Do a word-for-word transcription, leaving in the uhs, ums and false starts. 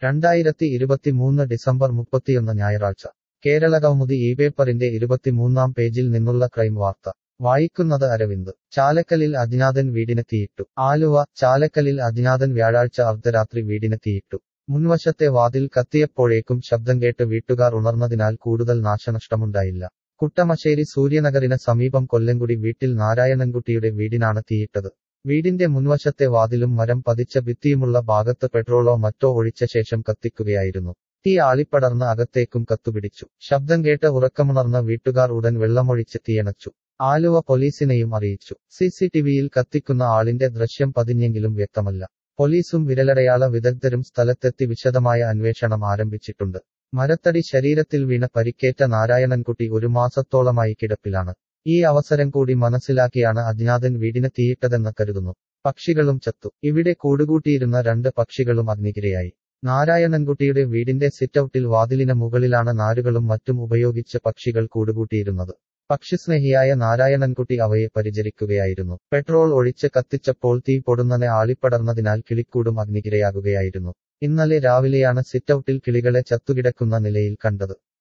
രണ്ടായിരത്തി ഇരുപത്തിമൂന്ന് ഡിസംബർ മുപ്പത്തിയൊന്ന് ഞായറാഴ്ച കേരളകൗമുദി ഈ പേപ്പറിന്റെ ഇരുപത്തിമൂന്നാം പേജിൽ നിന്നുള്ള ക്രൈം വാർത്ത വായിക്കുന്നത് അരവിന്ദ്. ചാലക്കലിൽ അജ്ഞാതൻ വീടിന് തീയിട്ടു. ആലുവ. ചാലക്കലിൽ അജ്ഞാതൻ വ്യാഴാഴ്ച അർദ്ധരാത്രി വീടിന് തീയിട്ടു. മുൻവശത്തെ വാതിൽ കത്തിയപ്പോഴേക്കും ശബ്ദം കേട്ട് വീട്ടുകാർ ഉണർന്നതിനാൽ കൂടുതൽ നാശനഷ്ടമുണ്ടായില്ല. കുട്ടമശ്ശേരി സൂര്യനഗറിന് സമീപം കൊല്ലങ്കുടി വീട്ടിൽ നാരായണൻകുട്ടിയുടെ വീടിനാണ് തീയിട്ടത്. വീടിന്റെ മുൻവശത്തെ വാതിലും മരം പതിച്ച ഭിത്തിയുമുള്ള ഭാഗത്ത് പെട്രോളോ മറ്റോ ഒഴിച്ച ശേഷം കത്തിക്കുകയായിരുന്നു. തീ ആളിപ്പടർന്ന് അകത്തേക്കും കത്തുപിടിച്ചു. ശബ്ദം കേട്ട് ഉറക്കമുണർന്ന വീട്ടുകാർ ഉടൻ വെള്ളമൊഴിച്ച് തീയണച്ചു. ആലുവ പോലീസിനെയും അറിയിച്ചു. സിസിടിവിയിൽ കത്തിക്കുന്ന ആളിന്റെ ദൃശ്യം പതിഞ്ഞെങ്കിലും വ്യക്തമല്ല. പോലീസും വിരലടയാള വിദഗ്ധരും സ്ഥലത്തെത്തി വിശദമായ അന്വേഷണം ആരംഭിച്ചിട്ടുണ്ട്. മരത്തടി ശരീരത്തിൽ വീണ പരിക്കേറ്റ നാരായണൻകുട്ടി ഒരു മാസത്തോളമായി കിടപ്പിലാണ്. ഈ അവസരം കൂടി മനസ്സിലാക്കിയാണ് അജ്ഞാതൻ വീടിന് തീയിട്ടതെന്ന് കരുതുന്നു. പക്ഷികളും ചത്തു. ഇവിടെ കൂടുകൂട്ടിയിരുന്ന രണ്ട് പക്ഷികളും അഗ്നിക്കിരയായി. നാരായണൻകുട്ടിയുടെ വീടിന്റെ സിറ്റൌട്ടിൽ വാതിലിന് മുകളിലാണ് നാരുകളും മറ്റും ഉപയോഗിച്ച് പക്ഷികൾ കൂടുകൂട്ടിയിരുന്നത്. പക്ഷിസ്നേഹിയായ നാരായണൻകുട്ടി അവയെ പരിചരിക്കുകയായിരുന്നു. പെട്രോൾ ഒഴിച്ച് കത്തിച്ചപ്പോൾ തീ പൊടുന്നനെ ആളിപ്പടർന്നതിനാൽ കിളിക്കൂടും അഗ്നിക്കിരയാകുകയായിരുന്നു. ഇന്നലെ രാവിലെയാണ് സിറ്റൌട്ടിൽ കിളികളെ ചത്തുകിടക്കുന്ന നിലയിൽ കണ്ടത്.